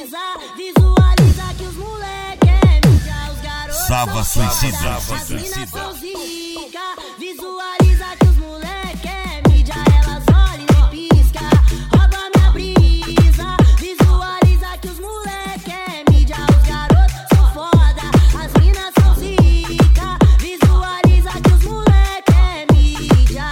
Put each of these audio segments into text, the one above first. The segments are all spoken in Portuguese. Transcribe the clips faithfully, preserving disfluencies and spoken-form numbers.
brisa. Visualiza que os moleque é mídia, os garotos Sava Suicida. as minas são zica. Visualiza que os moleque é mídia, elas olham e pisca. Rouba minha brisa. Visualiza que os moleque é mídia, os garotos são foda, as minas são zica. Visualiza que os moleque é mídia.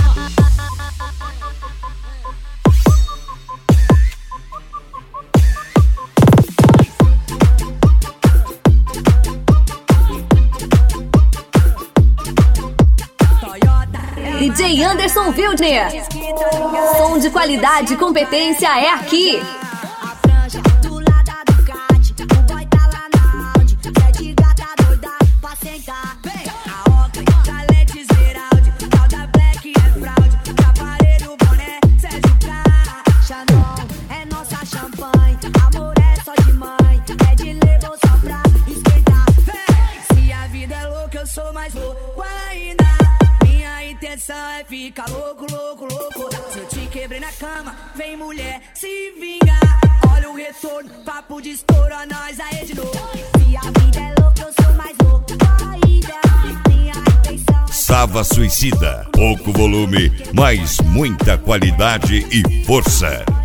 D J Anderson Wildner. Som de qualidade e competência é aqui. A franja do lado da Ducati, o boy tá lá na Audi. Sete gata doida pra sentar. A Oakley, Calete Esmeralda, tal da Black é fraude. Capareiro, boné, Sérgio K. Chanel é nossa champanhe. Amor é só de mãe, é de levar só pra esquentar. Se a vida é louca, eu sou mais louco ainda. Minha intenção é ficar louco, louco, louco. Se eu te quebrei na cama, vem mulher se vingar. Olha o retorno, papo de estouro, a nós aí de novo. Se a vida é louca, eu sou mais louco ainda. Minha intenção é... Sava Suicida. Pouco volume, mas muita qualidade e força.